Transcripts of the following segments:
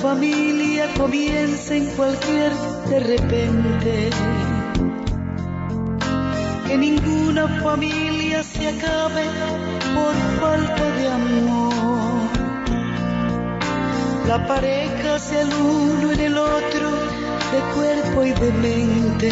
familia comienza en cualquier de repente. Que ninguna familia se acabe por falta de amor. La pareja sea el uno en el otro, de cuerpo y de mente.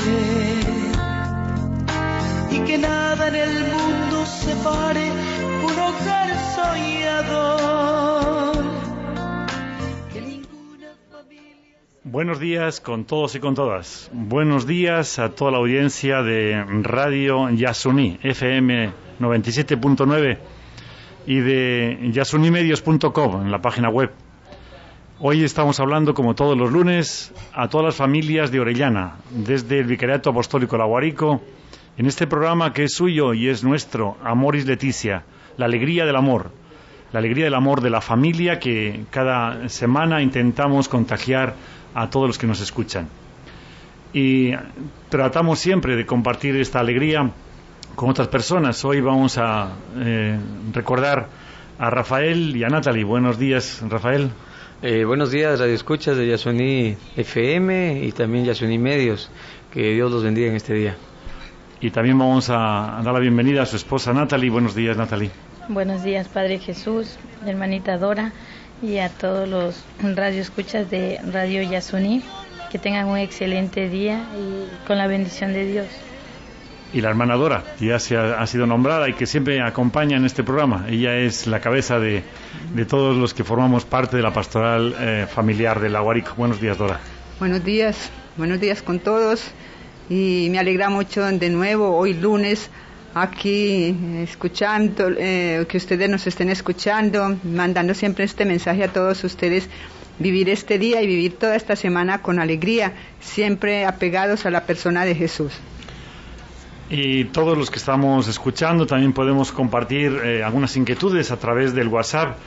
Y que nada en el mundo separe un hogar soñador. Que ninguna familia... Buenos días con todos y con todas. Buenos días a toda la audiencia de Radio Yasuní, FM 97.9 y de yasunimedios.com en la página web. Hoy estamos hablando, como todos los lunes, a todas las familias de Orellana, desde el Vicariato Apostólico Laguarico, en este programa que es suyo y es nuestro, Amoris Laetitia, la alegría del amor de la familia que cada semana intentamos contagiar a todos los que nos escuchan. Y tratamos siempre de compartir esta alegría con otras personas. Hoy vamos a recordar a Rafael y a Natalie. Buenos días, Rafael. Buenos días, Radio Escuchas de Yasuní FM y también Yasuní Medios. Que Dios los bendiga en este día. Y también vamos a dar la bienvenida a su esposa Natalie. Buenos días, Natalie. Buenos días, Padre Jesús, hermanita Dora, y a todos los Radio Escuchas de Radio Yasuní. Que tengan un excelente día y con la bendición de Dios. Y la hermana Dora, que ya ha sido nombrada y que siempre acompaña en este programa. Ella es la cabeza de todos los que formamos parte de la pastoral familiar de Laguarico. Buenos días, Dora. Buenos días con todos. Y me alegra mucho de nuevo hoy lunes aquí escuchando, que ustedes nos estén escuchando, mandando siempre este mensaje a todos ustedes, vivir este día y vivir toda esta semana con alegría, siempre apegados a la persona de Jesús. Y todos los que estamos escuchando también podemos compartir algunas inquietudes a través del WhatsApp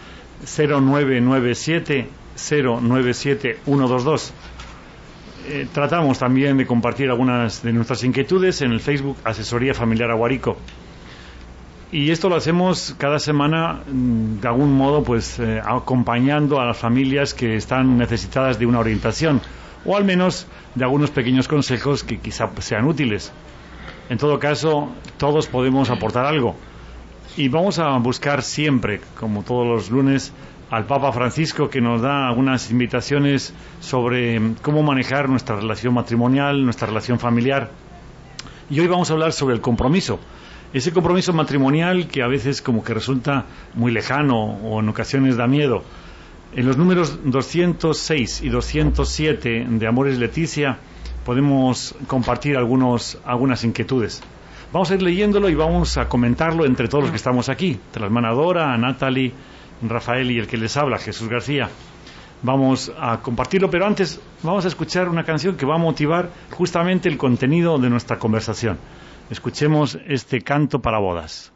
0997 097 122. Tratamos también de compartir algunas de nuestras inquietudes en el Facebook Asesoría Familiar Aguarico. Y esto lo hacemos cada semana, de algún modo, pues acompañando a las familias que están necesitadas de una orientación, o al menos de algunos pequeños consejos que quizá sean útiles. En todo caso, todos podemos aportar algo. Y vamos a buscar siempre, como todos los lunes, al Papa Francisco, que nos da algunas invitaciones sobre cómo manejar nuestra relación matrimonial, nuestra relación familiar. Y hoy vamos a hablar sobre el compromiso. Ese compromiso matrimonial que a veces como que resulta muy lejano o en ocasiones da miedo. En los números 206 y 207 de Amoris Laetitia podemos compartir algunas inquietudes. Vamos a ir leyéndolo y vamos a comentarlo entre todos los que estamos aquí, entre la hermana Dora, Natalie, Rafael y el que les habla, Jesús García. Vamos a compartirlo, pero antes vamos a escuchar una canción que va a motivar justamente el contenido de nuestra conversación. Escuchemos este canto para bodas.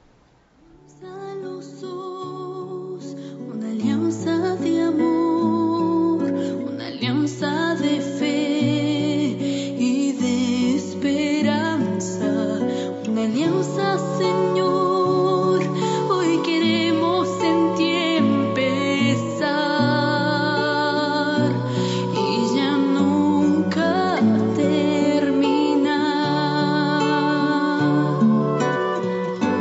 Una alianza de amor, una alianza de fe y de esperanza, una alianza, Señor, hoy queremos en ti empezar y ya nunca terminar.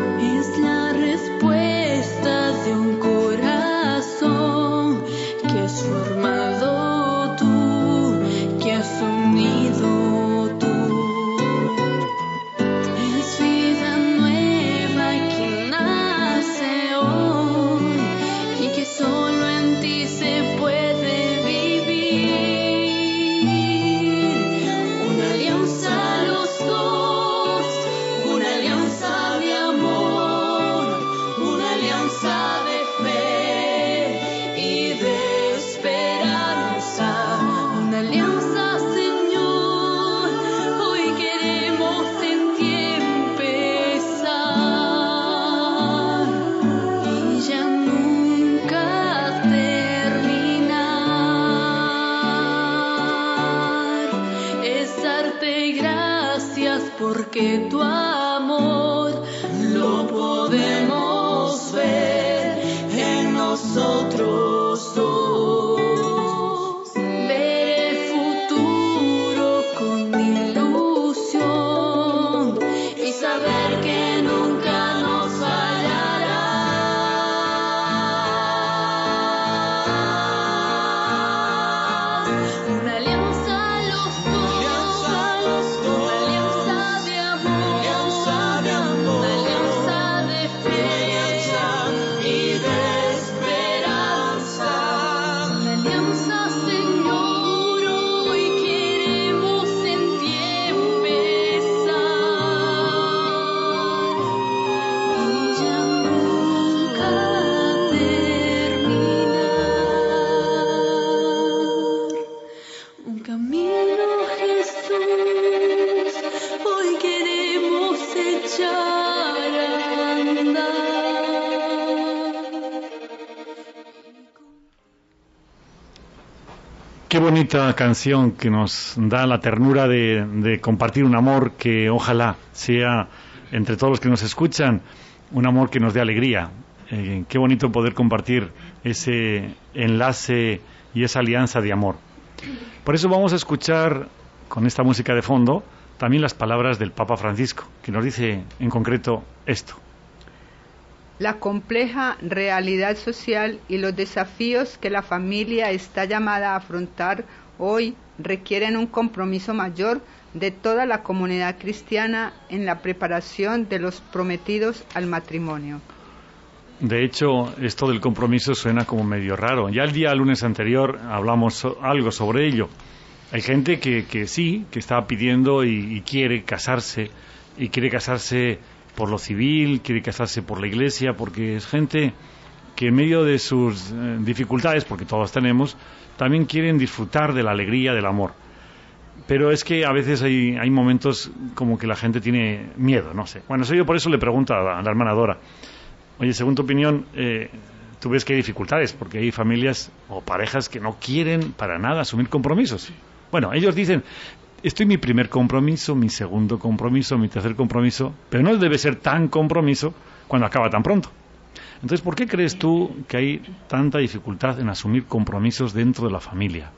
Qué bonita canción que nos da la ternura de compartir un amor que ojalá sea, entre todos los que nos escuchan, un amor que nos dé alegría. Qué bonito poder compartir ese enlace y esa alianza de amor. Por eso vamos a escuchar, con esta música de fondo, también las palabras del Papa Francisco, que nos dice en concreto esto. La compleja realidad social y los desafíos que la familia está llamada a afrontar hoy requieren un compromiso mayor de toda la comunidad cristiana en la preparación de los prometidos al matrimonio. De hecho, esto del compromiso suena como medio raro. Ya el día lunes anterior hablamos algo sobre ello. Hay gente que sí, que está pidiendo y quiere casarse por lo civil, quiere casarse por la iglesia, porque es gente que en medio de sus dificultades, porque todos tenemos, también quieren disfrutar de la alegría del amor. Pero es que a veces hay momentos como que la gente tiene miedo, no sé. Bueno, yo por eso le pregunto a la hermana Dora, oye, según tu opinión, tú ves que hay dificultades, porque hay familias o parejas que no quieren para nada asumir compromisos. Bueno, ellos dicen, estoy en mi primer compromiso, mi segundo compromiso, mi tercer compromiso, pero no debe ser tan compromiso cuando acaba tan pronto. Entonces, ¿por qué crees tú que hay tanta dificultad en asumir compromisos dentro de la familia?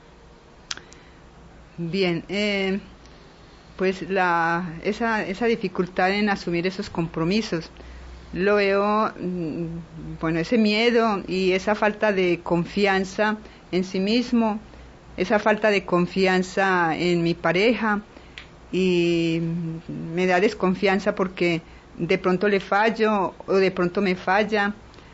Bien, pues esa dificultad en asumir esos compromisos, lo veo, bueno, ese miedo y esa falta de confianza en sí mismo, esa falta de confianza en mi pareja, y me da desconfianza porque de pronto le fallo o de pronto me falla,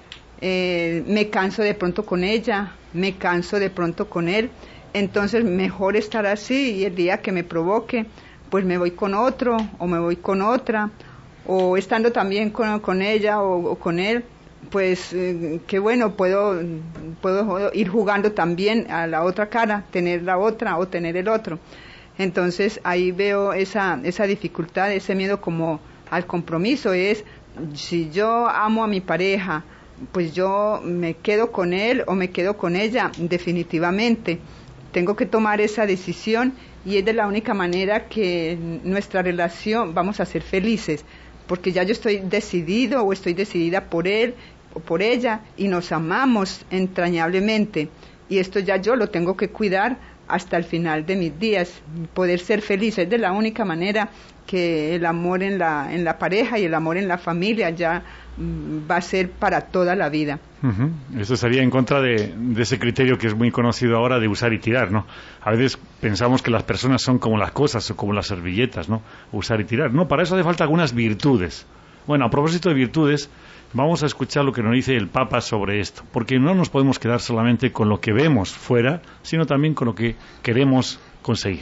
me canso de pronto con ella, me canso de pronto con él, entonces mejor estar así, y el día que me provoque, pues me voy con otro o me voy con otra, o estando también con ella o con él, pues qué bueno, puedo ir jugando también a la otra cara, tener la otra o tener el otro. Entonces ahí veo esa dificultad, ese miedo como al compromiso. Es, si yo amo a mi pareja, pues yo me quedo con él o me quedo con ella, definitivamente. Tengo que tomar esa decisión, y es de la única manera que nuestra relación vamos a ser felices, porque ya yo estoy decidido o estoy decidida por él o por ella, y nos amamos entrañablemente, y esto ya yo lo tengo que cuidar hasta el final de mis días, poder ser feliz. Es de la única manera que el amor en la pareja y el amor en la familia ya va a ser para toda la vida. Eso sería en contra de ese criterio que es muy conocido ahora de usar y tirar, ¿no? A veces pensamos que las personas son como las cosas o como las servilletas, ¿no? Usar y tirar. No, para eso hace falta algunas virtudes. Bueno, a propósito de virtudes, vamos a escuchar lo que nos dice el Papa sobre esto, porque no nos podemos quedar solamente con lo que vemos fuera, sino también con lo que queremos conseguir.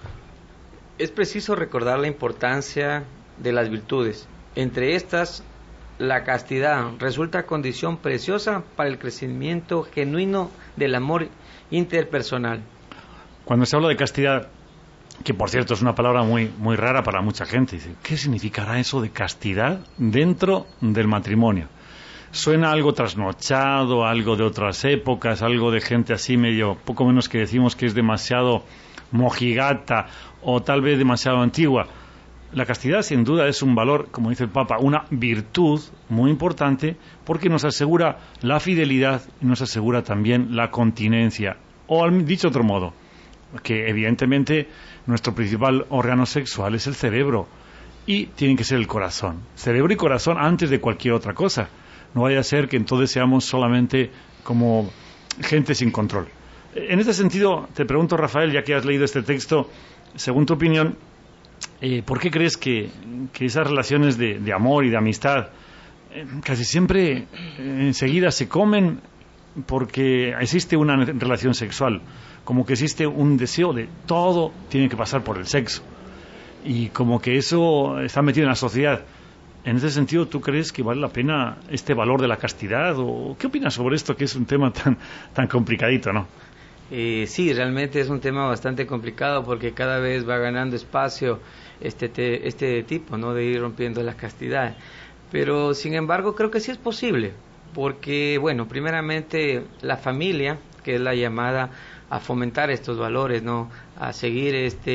Es preciso recordar la importancia de las virtudes. Entre estas, la castidad resulta condición preciosa para el crecimiento genuino del amor interpersonal. Cuando se habla de castidad, que por cierto es una palabra muy rara para mucha gente, dice, ¿qué significará eso de castidad dentro del matrimonio? Suena algo trasnochado, algo de otras épocas, algo de gente así medio, poco menos que decimos que es demasiado mojigata o tal vez demasiado antigua. La castidad sin duda es un valor, como dice el Papa, una virtud muy importante, porque nos asegura la fidelidad y nos asegura también la continencia. O dicho de otro modo, que evidentemente nuestro principal órgano sexual es el cerebro, y tiene que ser el corazón. Cerebro y corazón antes de cualquier otra cosa. No vaya a ser que entonces seamos solamente como gente sin control. En este sentido, te pregunto, Rafael, ya que has leído este texto, según tu opinión, ¿por qué crees que esas relaciones de amor y de amistad casi siempre enseguida se comen porque existe una relación sexual? Como que existe un deseo de todo tiene que pasar por el sexo, y como que eso está metido en la sociedad. En ese sentido, ¿tú crees que vale la pena este valor de la castidad? ¿O qué opinas sobre esto, que es un tema tan complicadito, no? Sí, realmente es un tema bastante complicado, porque cada vez va ganando espacio este tipo, ¿no?, de ir rompiendo la castidad. Pero sin embargo creo que sí es posible, porque bueno, primeramente la familia, que es la llamada a fomentar estos valores, ¿no? A seguir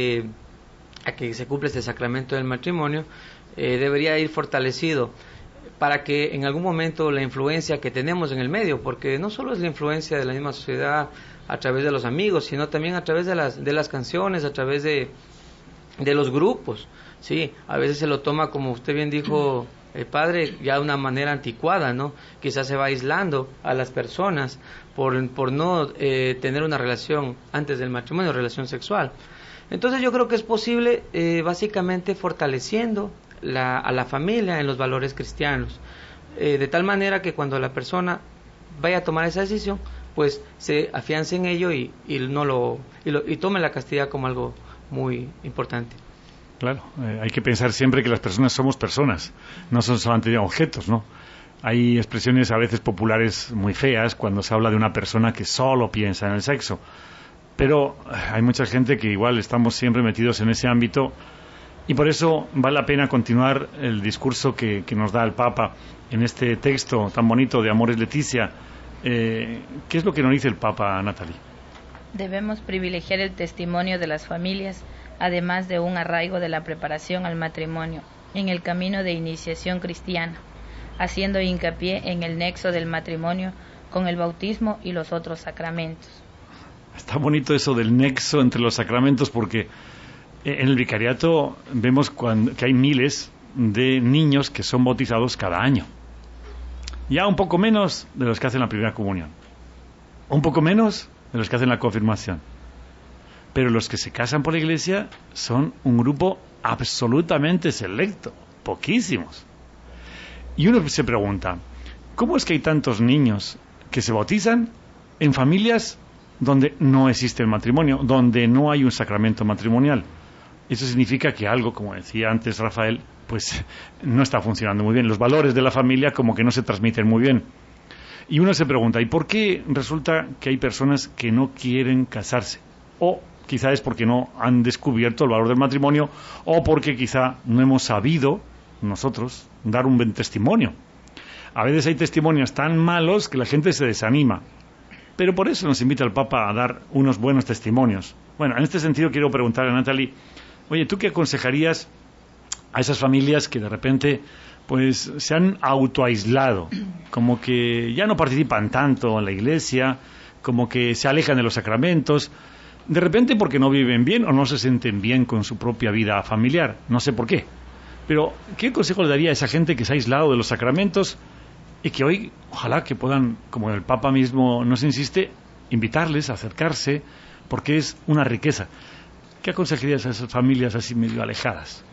a que se cumpla este sacramento del matrimonio, debería ir fortalecido para que en algún momento la influencia que tenemos en el medio, porque no solo es la influencia de la misma sociedad a través de los amigos, sino también a través de las canciones, a través de los grupos, sí, a veces se lo toma, como usted bien dijo, el padre, ya de una manera anticuada, ¿no? Quizás se va aislando a las personas por no tener una relación antes del matrimonio, relación sexual. Entonces yo creo que es posible básicamente fortaleciendo a la familia en los valores cristianos, de tal manera que cuando la persona vaya a tomar esa decisión, pues se afiance en ello y tome la castidad como algo muy importante. Claro, hay que pensar siempre que las personas somos personas, no son solamente objetos, ¿no? Hay expresiones a veces populares muy feas cuando se habla de una persona que solo piensa en el sexo, pero hay mucha gente que igual estamos siempre metidos en ese ámbito y por eso vale la pena continuar el discurso que nos da el Papa en este texto tan bonito de Amoris Laetitia. ¿Qué es lo que nos dice el Papa, Natalie? Debemos privilegiar el testimonio de las familias, además de un arraigo de la preparación al matrimonio, en el camino de iniciación cristiana, haciendo hincapié en el nexo del matrimonio con el bautismo y los otros sacramentos. Está bonito eso del nexo entre los sacramentos, porque en el vicariato vemos que hay miles de niños que son bautizados cada año. Ya un poco menos de los que hacen la primera comunión, un poco menos de los que hacen la confirmación. Pero los que se casan por la Iglesia son un grupo absolutamente selecto, poquísimos. Y uno se pregunta, ¿cómo es que hay tantos niños que se bautizan en familias donde no existe el matrimonio, donde no hay un sacramento matrimonial? Eso significa que algo, como decía antes Rafael, pues no está funcionando muy bien. Los valores de la familia como que no se transmiten muy bien. Y uno se pregunta, ¿y por qué resulta que hay personas que no quieren casarse? O quizá es porque no han descubierto el valor del matrimonio, o porque quizá no hemos sabido nosotros dar un buen testimonio. A veces hay testimonios tan malos que la gente se desanima, pero por eso nos invita el Papa a dar unos buenos testimonios. Bueno, en este sentido quiero preguntarle a Natalie, oye, ¿tú qué aconsejarías a esas familias que de repente pues se han autoaislado, como que ya no participan tanto en la iglesia, como que se alejan de los sacramentos, de repente porque no viven bien o no se sienten bien con su propia vida familiar? No sé por qué, pero ¿qué consejo le daría a esa gente que se ha aislado de los sacramentos y que hoy, ojalá que puedan, como el Papa mismo nos insiste, invitarles a acercarse, porque es una riqueza? ¿Qué aconsejarías a esas familias así medio alejadas?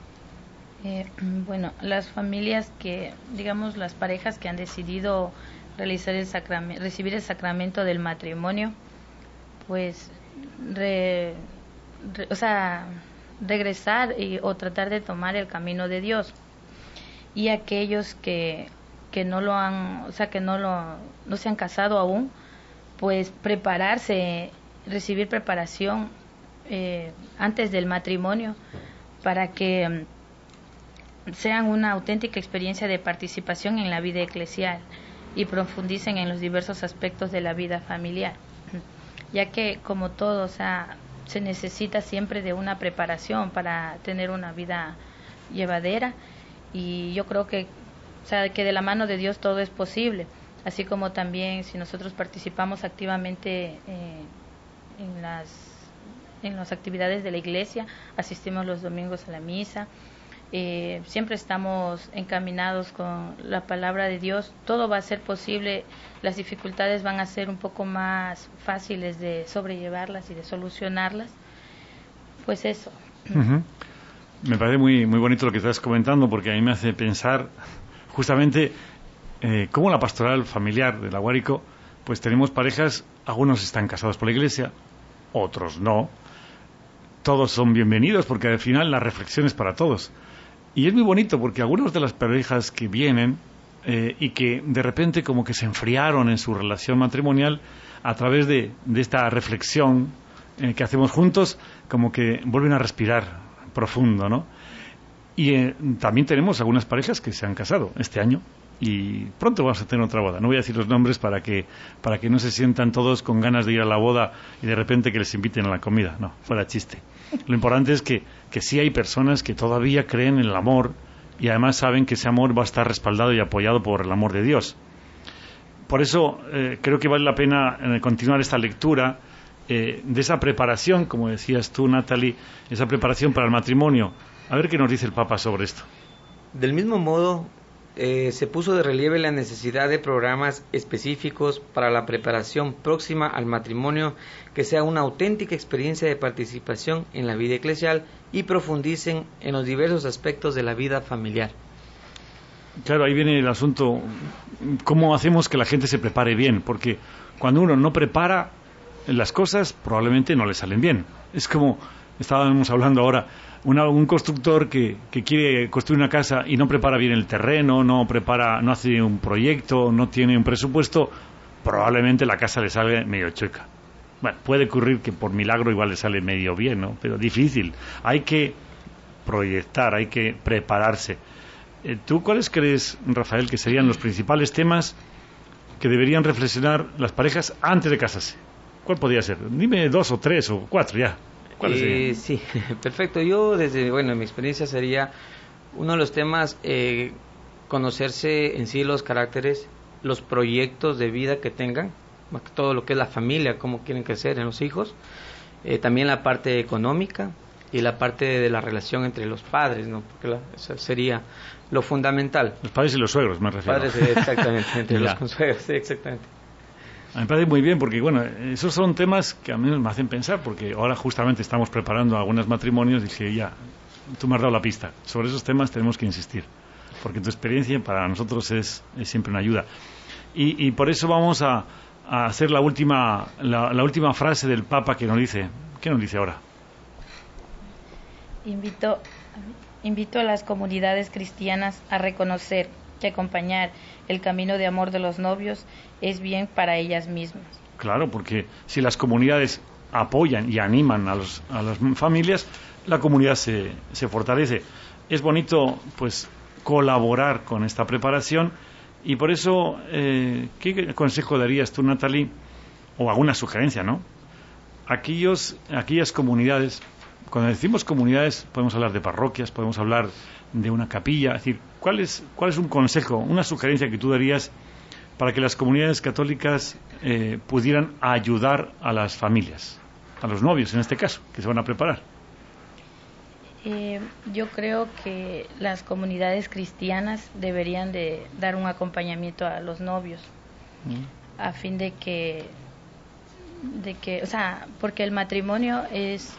Bueno, las familias que, digamos, las parejas que han decidido realizar recibir el sacramento del matrimonio, pues regresar o tratar de tomar el camino de Dios. Y aquellos que no lo han, que no se han casado aún, pues prepararse, recibir preparación antes del matrimonio para que sean una auténtica experiencia de participación en la vida eclesial y profundicen en los diversos aspectos de la vida familiar, ya que como todo, se necesita siempre de una preparación para tener una vida llevadera, y yo creo que que de la mano de Dios todo es posible, así como también si nosotros participamos activamente en las actividades de la iglesia, asistimos los domingos a la misa, siempre estamos encaminados con la palabra de Dios, todo va a ser posible, las dificultades van a ser un poco más fáciles de sobrellevarlas y de solucionarlas, pues eso. Uh-huh. Me parece muy, muy bonito lo que estás comentando, porque a mí me hace pensar justamente cómo la pastoral familiar de la Guárico, pues tenemos parejas, algunos están casados por la iglesia, otros no, todos son bienvenidos porque al final la reflexión es para todos. Y es muy bonito porque algunas de las parejas que vienen y que de repente como que se enfriaron en su relación matrimonial, a través de esta reflexión que hacemos juntos, como que vuelven a respirar profundo, ¿no? Y también tenemos algunas parejas que se han casado este año y pronto vamos a tener otra boda. No voy a decir los nombres para que no se sientan todos con ganas de ir a la boda y de repente que les inviten a la comida. No, fuera chiste. Lo importante es que sí hay personas que todavía creen en el amor y además saben que ese amor va a estar respaldado y apoyado por el amor de Dios. Por eso creo que vale la pena continuar esta lectura de esa preparación, como decías tú, Natalie, esa preparación para el matrimonio. A ver qué nos dice el Papa sobre esto. Del mismo modo, se puso de relieve la necesidad de programas específicos para la preparación próxima al matrimonio que sea una auténtica experiencia de participación en la vida eclesial y profundicen en los diversos aspectos de la vida familiar. Claro, ahí viene el asunto, ¿cómo hacemos que la gente se prepare bien? Porque cuando uno no prepara las cosas, probablemente no le salen bien. Es como estábamos hablando ahora, un constructor que quiere construir una casa y no prepara bien el terreno, no hace un proyecto, no tiene un presupuesto, probablemente la casa le sale medio chueca. Bueno, puede ocurrir que por milagro igual le sale medio bien, ¿no? Pero difícil. Hay que proyectar, hay que prepararse. ¿Tú cuáles crees, Rafael, que serían los principales temas que deberían reflexionar las parejas antes de casarse? ¿Cuál podría ser? Dime 2 o 3 o 4 ya. Sí, perfecto. Yo en mi experiencia sería uno de los temas, conocerse en sí los caracteres, los proyectos de vida que tengan, más que todo lo que es la familia, cómo quieren crecer en los hijos, también la parte económica y la parte de la relación entre los padres, ¿no? Porque eso sería lo fundamental. Los padres y los suegros, me refiero. Padres, exactamente, entre los consuegros, sí, exactamente. A mí me parece muy bien porque, esos son temas que a mí me hacen pensar, porque ahora justamente estamos preparando algunos matrimonios y dije, ya, tú me has dado la pista. Sobre esos temas tenemos que insistir, porque tu experiencia para nosotros es siempre una ayuda. Y por eso vamos a hacer la última frase del Papa que nos dice. ¿Qué nos dice ahora? Invito a las comunidades cristianas a reconocer que acompañar el camino de amor de los novios es bien para ellas mismas. Claro, porque si las comunidades apoyan y animan a las familias, la comunidad se fortalece. Es bonito, pues, colaborar con esta preparación y por eso, ¿qué consejo darías tú, Natalie? O alguna sugerencia, ¿no? Aquellas comunidades, cuando decimos comunidades, podemos hablar de parroquias, podemos hablar de una capilla, es decir, ¿cuál es un consejo, una sugerencia que tú darías para que las comunidades católicas pudieran ayudar a las familias, a los novios en este caso, que se van a preparar? Yo creo que las comunidades cristianas deberían de dar un acompañamiento a los novios, a fin de que, o sea, porque el matrimonio es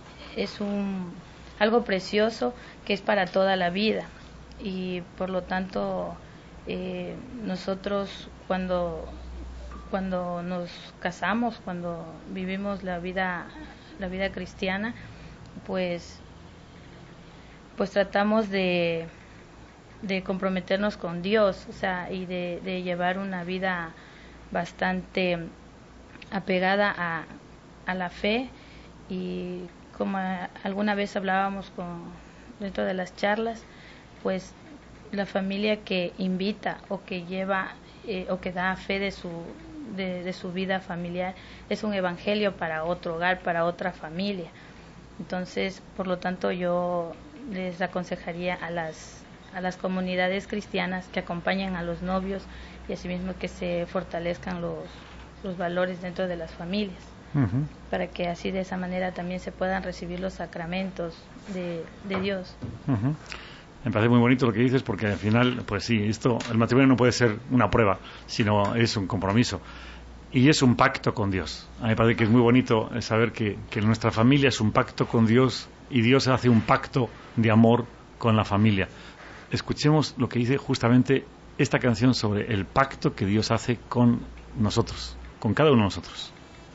algo precioso que es para toda la vida y por lo tanto nosotros cuando nos casamos, cuando vivimos la vida cristiana, pues tratamos de comprometernos con Dios, o sea, y de llevar una vida bastante apegada a la fe, y como alguna vez hablábamos dentro de las charlas, pues la familia que invita o que lleva o que da fe de su vida familiar es un evangelio para otro hogar, para otra familia. Entonces, por lo tanto, yo les aconsejaría a las comunidades cristianas que acompañen a los novios y asimismo que se fortalezcan los valores dentro de las familias, para que así de esa manera también se puedan recibir los sacramentos de Dios. Me parece muy bonito lo que dices, porque al final, pues sí, el matrimonio no puede ser una prueba, sino es un compromiso y es un pacto con Dios. A mí me parece que es muy bonito saber que nuestra familia es un pacto con Dios y Dios hace un pacto de amor con la familia. Escuchemos lo que dice justamente esta canción sobre el pacto que Dios hace con nosotros, con cada uno de nosotros.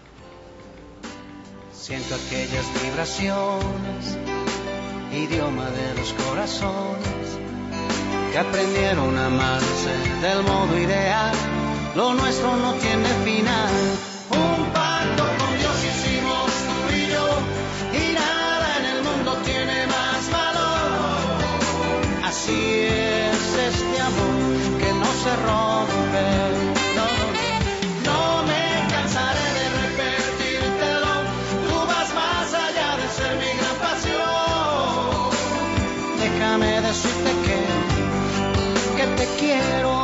Siento aquellas vibraciones, idioma de los corazones, que aprendieron a amarse del modo ideal. Lo nuestro no tiene final. Un pacto con Dios hicimos tú y yo, y nada en el mundo tiene más valor. Así es este amor que nos se rompe. No, no me cansaré de repetírtelo. Tú vas más allá de ser mi gran pasión. Déjame decirte que te quiero.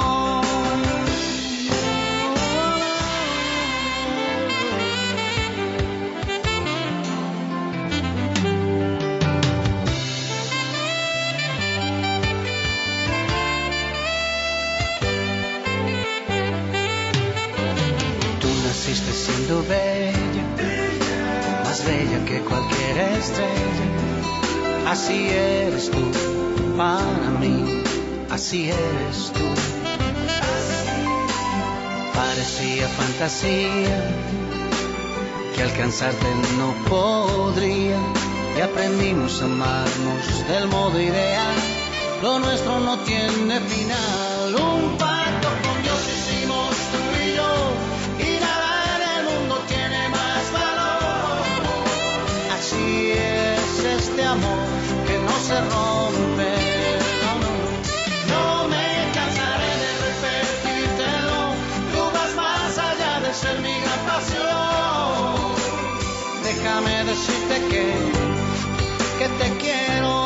Naciste siendo bella, más bella que cualquier estrella. Así eres tú para mí, así eres tú. Parecía fantasía que alcanzarte no podría, y aprendimos a amarnos del modo ideal. Lo nuestro no tiene final. Un pacto con Dios hicimos tú y yo, y nada en el mundo tiene más valor. Así es este amor que no se rompe. No me cansaré de repetírtelo. Tú vas más allá de ser mi gran pasión. Déjame decirte que te quiero.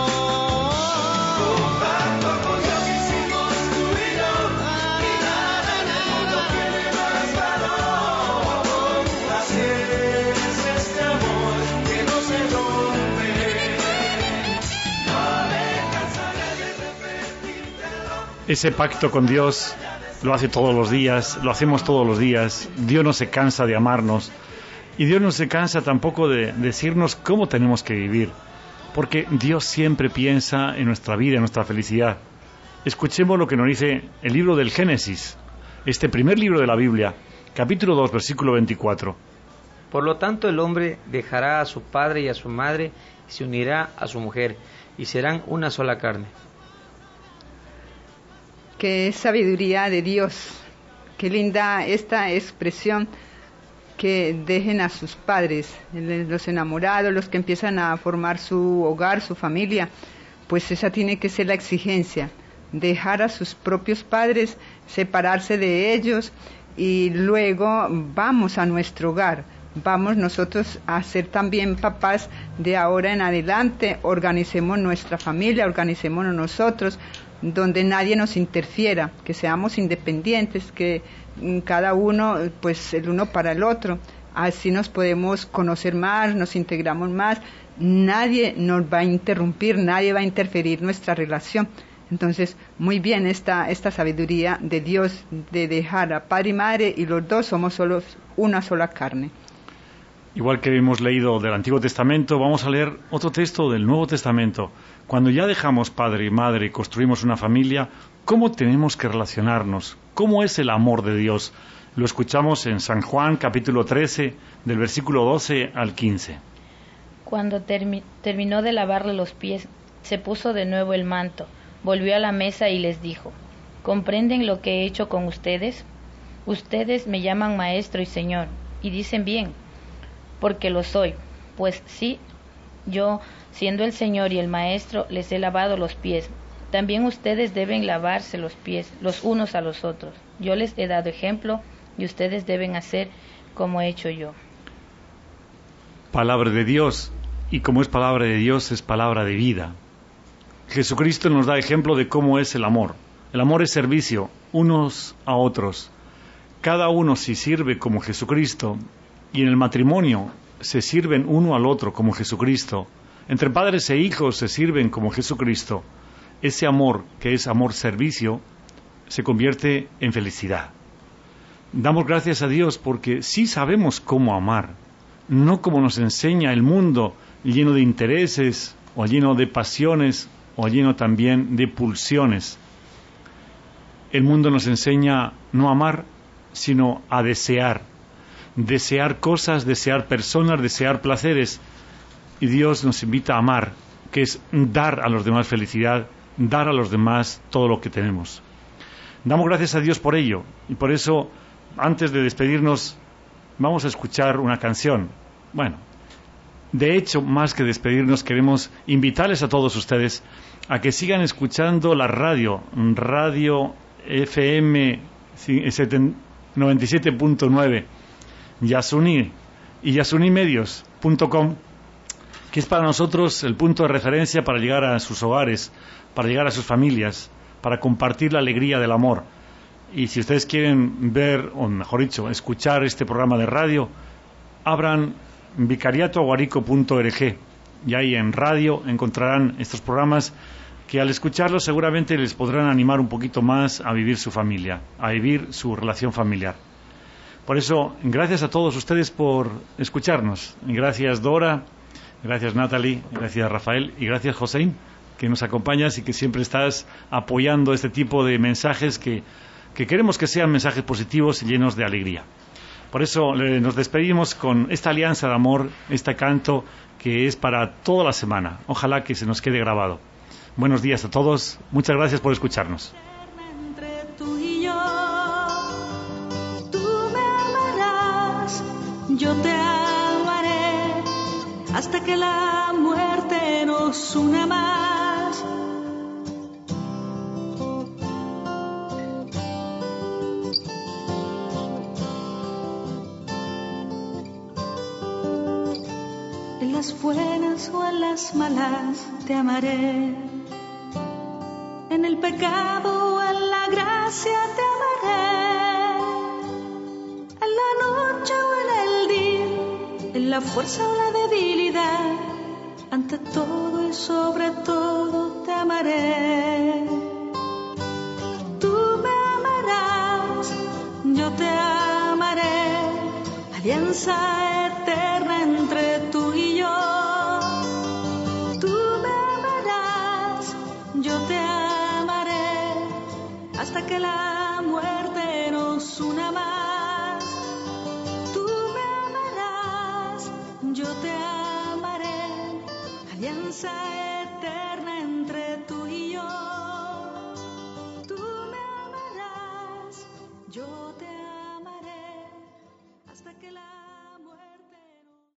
Ese pacto con Dios lo hace todos los días, lo hacemos todos los días. Dios no se cansa de amarnos y Dios no se cansa tampoco de decirnos cómo tenemos que vivir, porque Dios siempre piensa en nuestra vida, en nuestra felicidad. Escuchemos lo que nos dice el libro del Génesis, este primer libro de la Biblia, capítulo 2, versículo 24. Por lo tanto, el hombre dejará a su padre y a su madre y se unirá a su mujer, y serán una sola carne. Qué sabiduría de Dios, qué linda esta expresión, que dejen a sus padres, los enamorados, los que empiezan a formar su hogar, su familia. Pues esa tiene que ser la exigencia, dejar a sus propios padres, separarse de ellos, y luego vamos a nuestro hogar. Vamos nosotros a ser también papás de ahora en adelante. Organicemos nuestra familia, organicémonos nosotros, donde nadie nos interfiera, que seamos independientes, que cada uno, pues el uno para el otro. Así nos podemos conocer más, nos integramos más. Nadie nos va a interrumpir, nadie va a interferir nuestra relación. Entonces, muy bien esta sabiduría de Dios, de dejar a padre y madre, y los dos somos solo una sola carne. Igual que hemos leído del Antiguo Testamento, vamos a leer otro texto del Nuevo Testamento. Cuando ya dejamos padre y madre y construimos una familia, ¿cómo tenemos que relacionarnos? ¿Cómo es el amor de Dios? Lo escuchamos en San Juan, capítulo 13, del versículo 12 al 15. Cuando terminó de lavarle los pies, se puso de nuevo el manto, volvió a la mesa y les dijo: ¿comprenden lo que he hecho con ustedes? Ustedes me llaman maestro y señor, y dicen bien, porque lo soy. Pues sí, yo, siendo el Señor y el Maestro, les he lavado los pies. También ustedes deben lavarse los pies los unos a los otros. Yo les he dado ejemplo y ustedes deben hacer como he hecho yo. Palabra de Dios, y como es palabra de Dios, es palabra de vida. Jesucristo nos da ejemplo de cómo es el amor. El amor es servicio, unos a otros. Cada uno se sirve como Jesucristo, y en el matrimonio se sirven uno al otro como Jesucristo. Entre padres e hijos se sirven como Jesucristo. Ese amor, que es amor-servicio, se convierte en felicidad. Damos gracias a Dios porque sí sabemos cómo amar, no como nos enseña el mundo, lleno de intereses, o lleno de pasiones, o lleno también de pulsiones. El mundo nos enseña no a amar, sino a desear. Desear cosas, desear personas, desear placeres. Y Dios nos invita a amar, que es dar a los demás felicidad, dar a los demás todo lo que tenemos. Damos gracias a Dios por ello, y por eso, antes de despedirnos, vamos a escuchar una canción. Bueno, de hecho, más que despedirnos, queremos invitarles a todos ustedes a que sigan escuchando la radio FM 97.9, Yasuni y yasunimedios.com, que es para nosotros el punto de referencia para llegar a sus hogares, para llegar a sus familias, para compartir la alegría del amor. Y si ustedes quieren ver, o mejor dicho, escuchar este programa de radio, abran vicariatoaguarico.org y ahí en radio encontrarán estos programas que al escucharlos seguramente les podrán animar un poquito más a vivir su familia, a vivir su relación familiar. Por eso, gracias a todos ustedes por escucharnos. Gracias Dora, gracias Natalie, gracias Rafael y gracias Joséin, que nos acompañas y que siempre estás apoyando este tipo de mensajes que queremos que sean mensajes positivos y llenos de alegría. Por eso nos despedimos con esta alianza de amor, este canto que es para toda la semana. Ojalá que se nos quede grabado. Buenos días a todos. Muchas gracias por escucharnos. Entre tú y yo, tú me amarás, yo te amaré, hasta que la muerte nos una más. En las buenas o en las malas te amaré. En el pecado o en la gracia te amaré. En la noche o en el día, en la fuerza o la debilidad, ante todo y sobre todo te amaré. Tú me amarás, yo te amaré, alianza eterna entre tú y yo. Tú me amarás, yo te amaré, hasta que la muerte nos una más. Tú me amarás, yo te amaré, alianza eterna.